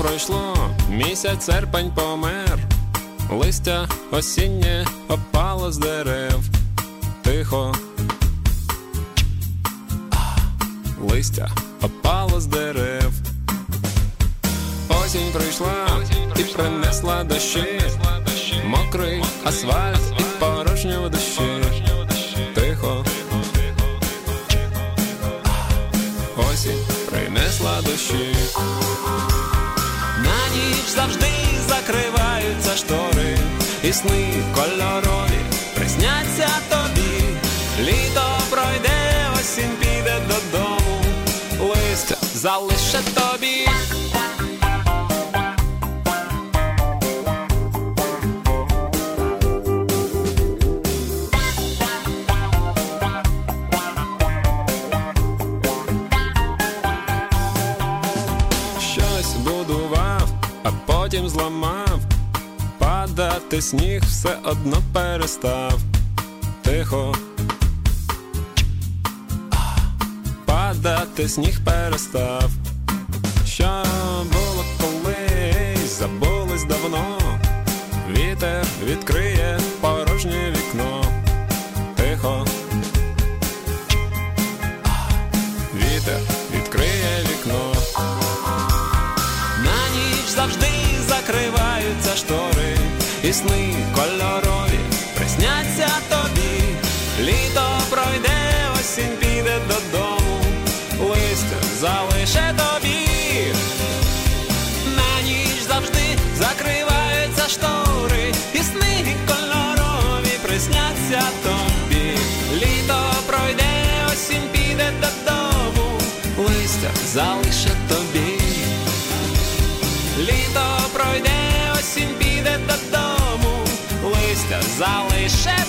пройшло, місяць серпень помер, листя осіннє опало з дерев. Тихо, листя опало з дерев. Осінь прийшла і принесла дощі, мокрий асфальт і порожньо в душі. Тихо, осінь принесла дощі. На ніч завжди закриваються штори, і сни кольорові присняться тобі. Літо пройде, осінь піде додому, листя залише тобі. Щось будував, а потім зламав, падати сніг все одно перестав. Тихо, падати сніг перестав. Що було колись, забулось давно, вітер відкриє порожнє вікно. Тихо, вітер відкриє вікно. На ніч завжди закриваються штори, і сни кольорові присняться тобі. Літо пройде, осінь піде додому, листя залише тобі. На ніч завжди закриваються штори, і сни кольорові присняться тобі. Літо пройде, осінь піде додому, листя залише тобі. Літо пройде, осінь піде додому, листя залише